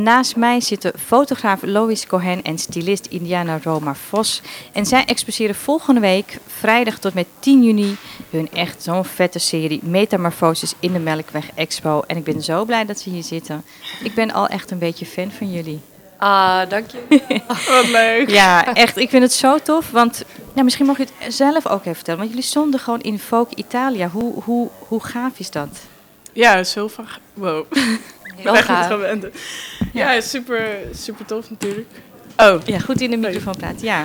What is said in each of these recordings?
Naast mij zitten fotograaf Lois Cohen en stylist Indiana Roma Vos. En zij exposeren volgende week, vrijdag tot met 10 juni, hun echt zo'n vette serie Metamorfoses in de Melkweg Expo. En ik ben zo blij dat ze hier zitten. Ik ben al echt een beetje fan van jullie. Ah, dank je. Wat leuk. Ja, echt. Ik vind het zo tof. Want misschien mag je het zelf ook even vertellen. Want jullie stonden gewoon in Vogue Italia. Hoe gaaf is dat? Ja, is heel vaak. Wow. Heel gaaf. Gewend. Ja, super, super tof natuurlijk. Oh. Ja, goed in de microfoon praten. Ja.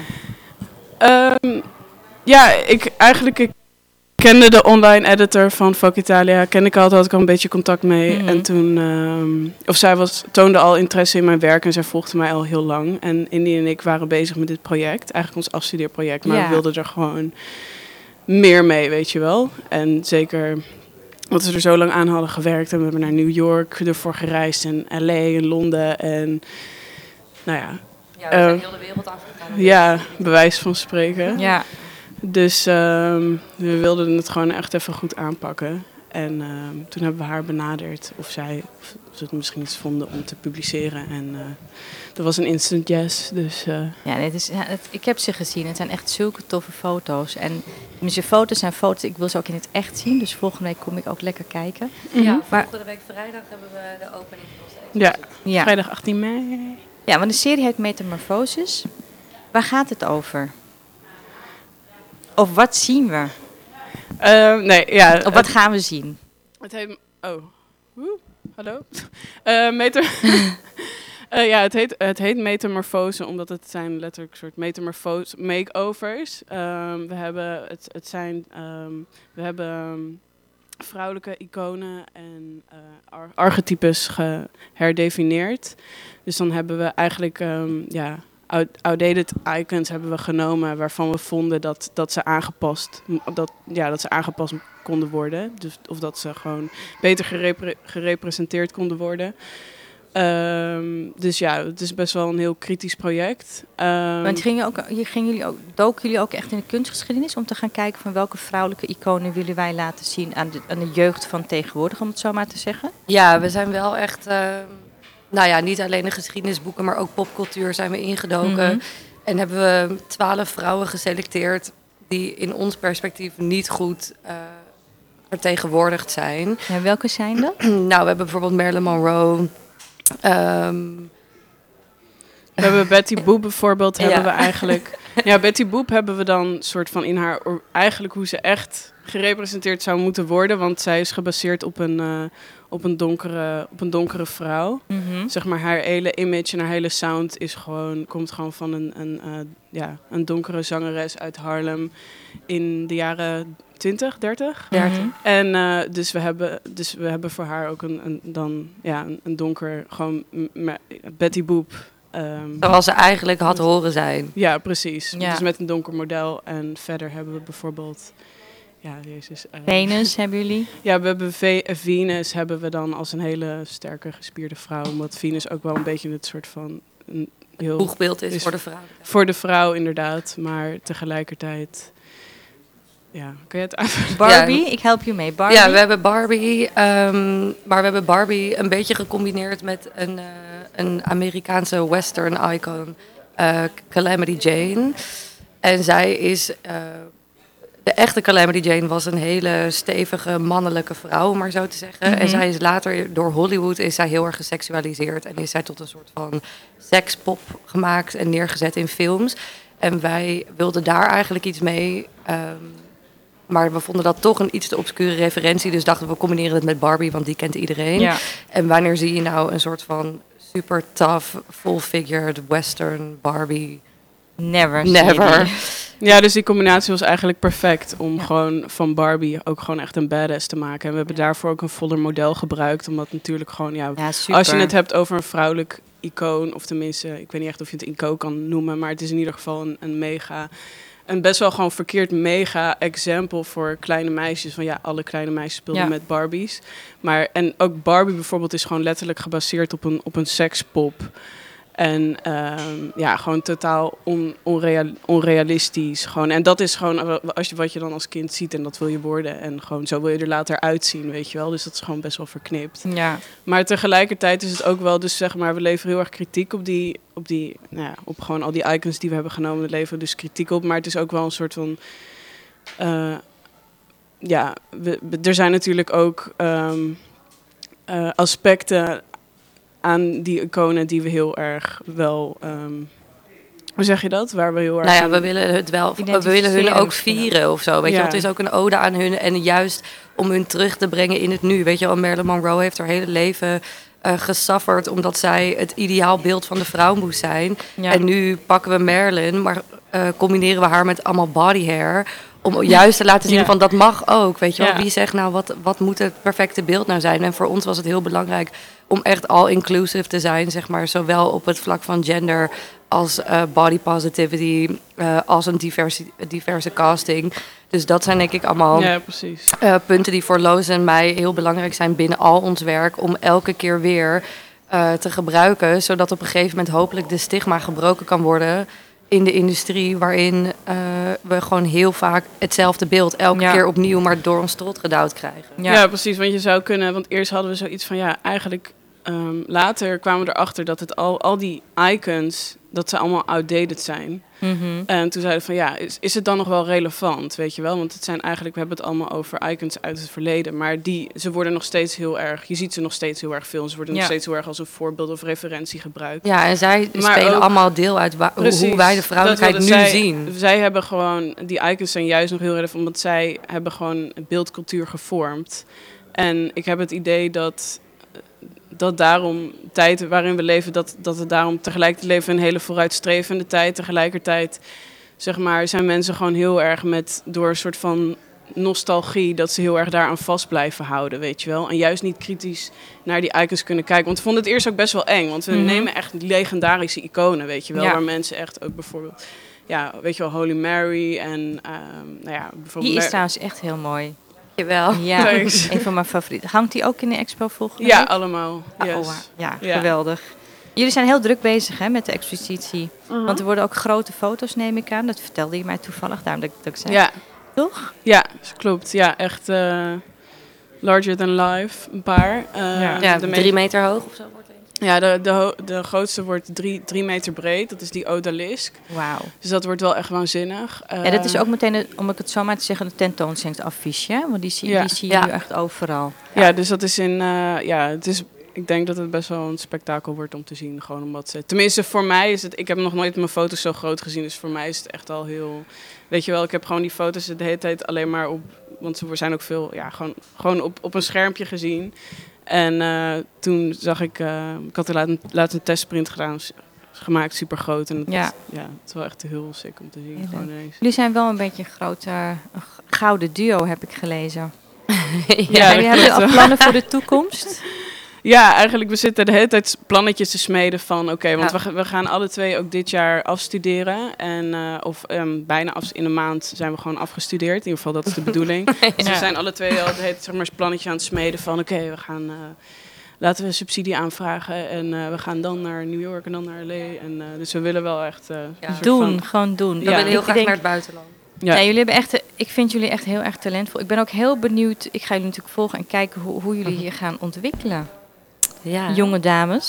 Ik kende de online editor van Vogue Italia. Had ik al een beetje contact mee. Mhm. En toen, zij toonde al interesse in mijn werk en zij volgde mij al heel lang. En Indy en ik waren bezig met dit project, eigenlijk ons afstudeerproject. Maar we wilden er gewoon meer mee, weet je wel. En zeker omdat we er zo lang aan hadden gewerkt. En we hebben naar New York ervoor gereisd en LA en Londen en nou ja. Ja, we zijn heel de wereld afgegaan. Ja, bewijs van spreken. Ja. Dus we wilden het gewoon echt even goed aanpakken. En toen hebben we haar benaderd of ze het misschien iets vonden om te publiceren. En dat was een instant yes. Dus, ik heb ze gezien. Het zijn echt zulke toffe foto's. En je foto's zijn foto's. Ik wil ze ook in het echt zien. Dus volgende week kom ik ook lekker kijken. Ja, Maar- volgende week vrijdag hebben we de opening van onze ja, Ja. vrijdag 18 mei. Ja, want de serie heet Metamorfoses. Waar gaat het over? Of wat zien we? Of wat gaan we zien? Het heet... Oh. Hallo? Het heet Metamorfose, omdat het zijn letterlijk een soort metamorfose makeovers. We hebben vrouwelijke iconen en archetypes geherdefinieerd. Dus dan hebben we eigenlijk outdated icons hebben we genomen waarvan we vonden dat ze aangepast konden worden. Dus, of dat ze gewoon beter gerepresenteerd konden worden. Dus ja, het is best wel een heel kritisch project. Want doken jullie ook echt in de kunstgeschiedenis om te gaan kijken van welke vrouwelijke iconen willen wij laten zien aan de jeugd van tegenwoordig, om het zo maar te zeggen? Ja, we zijn wel echt, niet alleen de geschiedenisboeken, maar ook popcultuur zijn we ingedoken. Mhm. En hebben we 12 vrouwen geselecteerd die in ons perspectief niet goed vertegenwoordigd zijn. Ja, welke zijn dat? Nou, we hebben bijvoorbeeld Marilyn Monroe. We hebben Betty Boop bijvoorbeeld, Ja. hebben we eigenlijk... Ja, Betty Boop hebben we dan soort van in haar... Eigenlijk hoe ze echt gerepresenteerd zou moeten worden. Want zij is gebaseerd op een donkere vrouw. Mhm. Zeg maar, haar hele image en haar hele sound komt gewoon van een donkere zangeres uit Harlem in de jaren 20, 30. Mhm. En dus we hebben voor haar ook een donker, gewoon Betty Boop. Zoals ze eigenlijk had horen zijn. Ja, precies. Ja. Dus met een donker model. En verder hebben we bijvoorbeeld... Venus hebben jullie? Ja, we hebben Venus hebben we dan als een hele sterke gespierde vrouw. Omdat Venus ook wel een beetje het soort van... een heel Boegbeeld is voor de vrouw. Voor de vrouw inderdaad, maar tegelijkertijd... Ja, kun je het uit... Barbie, Ja. ik help je mee. Barbie. Ja, we hebben Barbie, maar we hebben Barbie een beetje gecombineerd met een Amerikaanse western icon, Calamity Jane. En zij is, de echte Calamity Jane was een hele stevige mannelijke vrouw, om maar zo te zeggen. Mhm. En zij is later, door Hollywood, is zij heel erg geseksualiseerd en is zij tot een soort van sekspop gemaakt en neergezet in films. En wij wilden daar eigenlijk iets mee... maar we vonden dat toch een iets te obscure referentie. Dus dachten we combineren het met Barbie, want die kent iedereen. Ja. En wanneer zie je nou een soort van super tough, full-figured western Barbie? Never. Never. Ja, dus die combinatie was eigenlijk perfect om gewoon van Barbie ook gewoon echt een badass te maken. En we hebben daarvoor ook een voller model gebruikt. Omdat natuurlijk gewoon, Ja, super. als je het hebt over een vrouwelijk icoon, of tenminste, ik weet niet echt of je het icoon kan noemen, maar het is in ieder geval een best wel gewoon verkeerd mega example voor kleine meisjes. Van ja, alle kleine meisjes speelden met Barbies. En ook Barbie bijvoorbeeld is gewoon letterlijk gebaseerd op een sekspop. En gewoon totaal onrealistisch. Gewoon. En dat is gewoon wat je dan als kind ziet en dat wil je worden. En gewoon zo wil je er later uitzien, weet je wel. Dus dat is gewoon best wel verknipt. Ja. Maar tegelijkertijd is het ook wel, dus zeg maar, we leveren heel erg kritiek op gewoon al die icons die we hebben genomen. We leveren dus kritiek op, maar het is ook wel een soort van... er zijn natuurlijk ook aspecten aan die iconen die we heel erg wel... hoe zeg je dat? Waar we heel erg... Nou ja, we willen het wel... We willen hun ook vieren of zo, weet je. Het is ook een ode aan hun en juist om hun terug te brengen in het nu. Weet je wel, Marilyn Monroe heeft haar hele leven gesufferd omdat zij het ideaalbeeld van de vrouw moest zijn. Ja. En nu pakken we Marilyn, maar combineren we haar met allemaal body hair... om juist te laten zien van dat mag ook, weet je wel. Wie zegt nou, wat moet het perfecte beeld nou zijn? En voor ons was het heel belangrijk om echt all-inclusive te zijn, zeg maar. Zowel op het vlak van gender als body positivity, als een diverse casting. Dus dat zijn denk ik allemaal punten die voor Loos en mij heel belangrijk zijn binnen al ons werk. Om elke keer weer te gebruiken, zodat op een gegeven moment hopelijk de stigma gebroken kan worden in de industrie, waarin we gewoon heel vaak hetzelfde beeld elke keer opnieuw maar door ons strot gedouwd krijgen. Ja, precies, want je zou kunnen, want eerst hadden we zoiets van eigenlijk later kwamen we erachter dat het al die icons, dat ze allemaal outdated zijn. Mm-hmm. En toen zeiden we van is het dan nog wel relevant, weet je wel? Want het zijn eigenlijk, we hebben het allemaal over icons uit het verleden, maar ze worden nog steeds heel erg, je ziet ze nog steeds heel erg veel. Ze worden nog steeds heel erg als een voorbeeld of referentie gebruikt. Ja, en zij spelen ook allemaal deel uit hoe wij de vrouwelijkheid nu zien. Zij hebben gewoon, die icons zijn juist nog heel relevant, omdat zij hebben gewoon beeldcultuur gevormd. En ik heb het idee dat daarom, tijd waarin we leven, dat het daarom tegelijkertijd leven een hele vooruitstrevende tijd. Tegelijkertijd, zeg maar, zijn mensen gewoon heel erg door een soort van nostalgie, dat ze heel erg daaraan vast blijven houden, weet je wel. En juist niet kritisch naar die icons kunnen kijken. Want we vonden het eerst ook best wel eng, want we nemen echt legendarische iconen, weet je wel. Ja. Waar mensen echt ook bijvoorbeeld, weet je wel, Holy Mary en bijvoorbeeld... Die is trouwens echt heel mooi. Jawel. Ja, een van mijn favorieten. Hangt die ook in de expo volgende week? Ja, allemaal. Yes. Ja, geweldig. Jullie zijn heel druk bezig met de expositie. Uh-huh. Want er worden ook grote foto's, neem ik aan. Dat vertelde je mij toevallig, daarom dat ik zei. Ja. Toch? Ja, klopt. Ja, echt larger than life, een paar. 3 meter hoog of zo wordt het. Ja, de grootste wordt 3 meter breed. Dat is die Odalisk. Wauw. Dus dat wordt wel echt waanzinnig. Dat is ook meteen, om ik het zo maar te zeggen, de tentoonstellingsaffiche. Want die zie je nu echt overal. Ja, dus dat is het is... Ik denk dat het best wel een spektakel wordt om te zien. Gewoon omdat tenminste, voor mij is het... Ik heb nog nooit mijn foto's zo groot gezien. Dus voor mij is het echt al heel... Weet je wel, ik heb gewoon die foto's de hele tijd alleen maar op... Want ze zijn ook veel... Ja, gewoon op een schermpje gezien. En toen zag ik... ik had laatst een testprint gemaakt, super groot. En het is wel echt heel sick om te zien. Gewoon ineens. Jullie zijn wel een beetje een gouden duo, heb ik gelezen. Jullie hebben al plannen voor de toekomst? Ja, eigenlijk we zitten de hele tijd plannetjes te smeden van want we gaan alle twee ook dit jaar afstuderen. En bijna in een maand zijn we gewoon afgestudeerd. In ieder geval, dat is de bedoeling. Dus we zijn alle twee al het plannetje aan het smeden van we gaan... laten we een subsidie aanvragen en we gaan dan naar New York en dan naar LA. En, dus we willen wel echt... gewoon doen. We willen heel graag naar het buitenland. Ja, jullie hebben ik vind jullie echt heel erg talentvol. Ik ben ook heel benieuwd, ik ga jullie natuurlijk volgen en kijken hoe jullie hier gaan ontwikkelen. Ja. Jonge dames.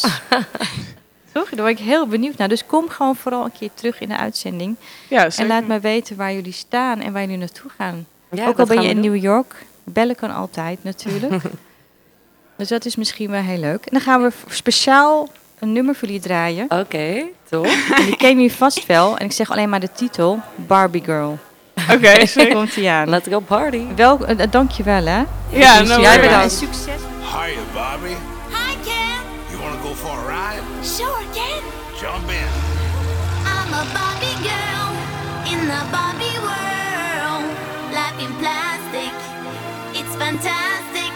Toch? Daar ben ik heel benieuwd naar. Dus kom gewoon vooral een keer terug in de uitzending. Ja, en laat me weten waar jullie staan en waar jullie naartoe gaan. Ja, ook al ben je in New York. Bellen kan altijd natuurlijk. Dus dat is misschien wel heel leuk. En dan gaan we speciaal een nummer voor jullie draaien. Oké, top. En die ken jullie vast wel. En ik zeg alleen maar de titel. Barbie Girl. Oké, zeker. Komt ie aan. Let's go party. Dankjewel hè. Ja, jij bedankt. Succes. Hiya, Barbie. Hi, Ken. You want to go for a ride? Sure, Ken. Jump in. I'm a Barbie girl in the Barbie world. Life in plastic, it's fantastic.